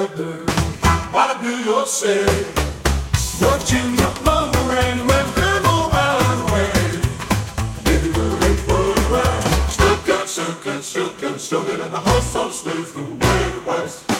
weather. What do you say? Watching the thunder rain when people run away. Baby, we're late for the ride. Stuck and stuck and stuck and stuck, and the horse all stays from way west.